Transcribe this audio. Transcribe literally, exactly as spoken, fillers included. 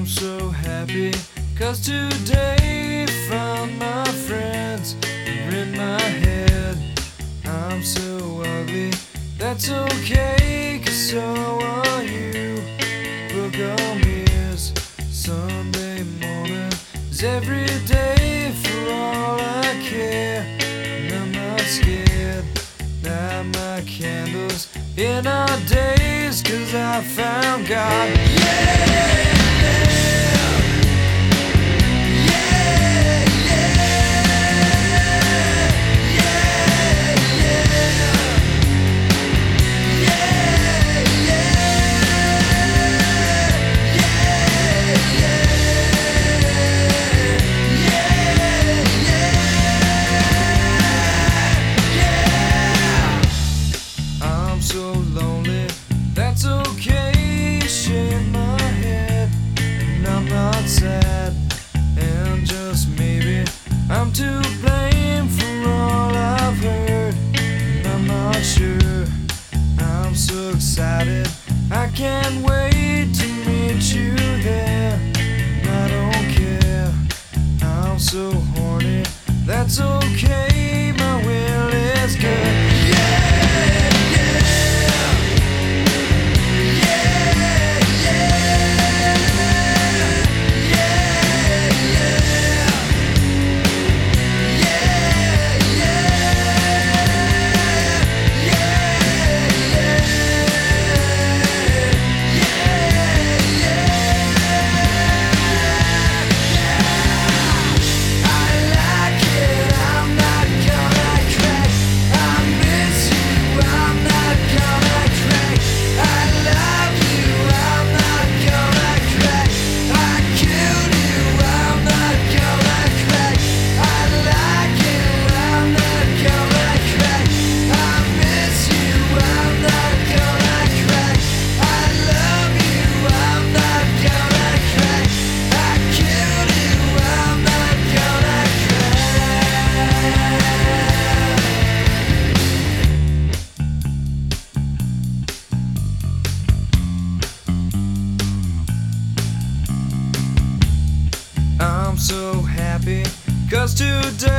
I'm so happy, cause today found my friends are in my head. I'm so ugly, that's okay, cause so are you. Book on mirrors, Sunday morning is every day for all I care. And I'm not scared, light my candles in our days, cause I found God. Yeah! So lonely, that's okay, shake my head, and I'm not sad, and just maybe I'm to blame for all I've heard, and I'm not sure. I'm so excited, I can't wait to meet you there, and I don't care, I'm so horny, that's okay, my will is good. I'm so happy, cause today